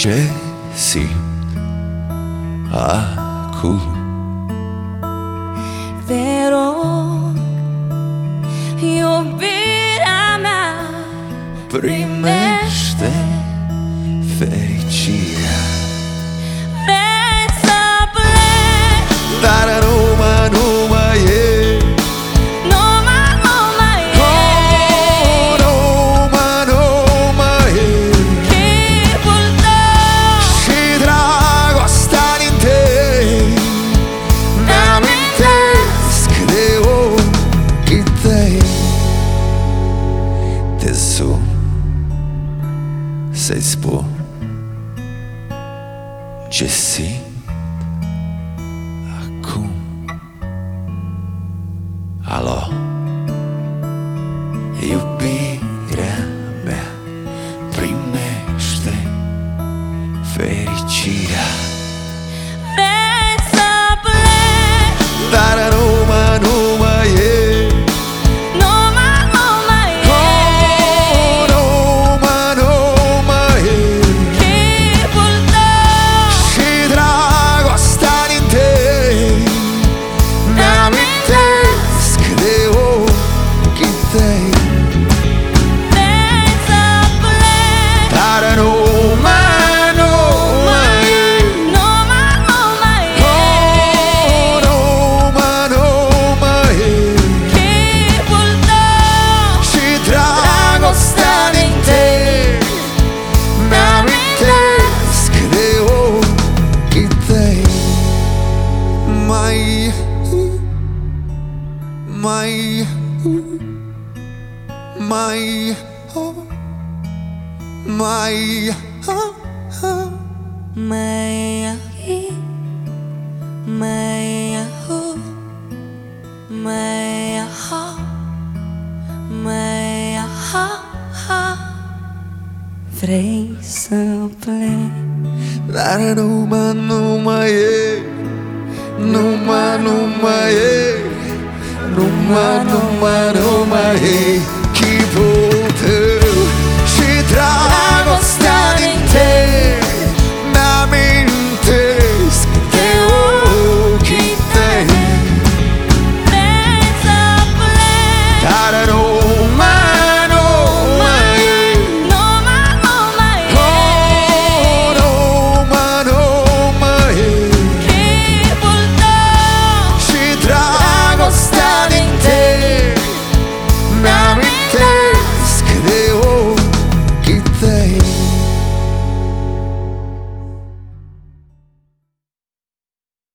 ce simt acum. Te rog, iubirea mea, Primește fericirea, vrei să pleci, dar nu mai e. nu mai e Nu mai e. chipul tău. Și dragostea din tei mi-amintesc de ochii tăi. Te sun să-i spun ce simt acum. Alo, iubirea mea, primește fericirea, Vrei să pleci, dar nu mai e. nu mai e Nu mai e. chipul tău. Și dragostea din tei mi-amintesc de ochii tăi. Vrei să pleci, Dar nu mai e. nu mai e Nu mai e. chipul tău. Și dragostea din tei mi-amintesc de ochii tăi. Mai Vrei să pleci, dar nu mai e. Nu mai e. Nu mai e chipul tău și drag.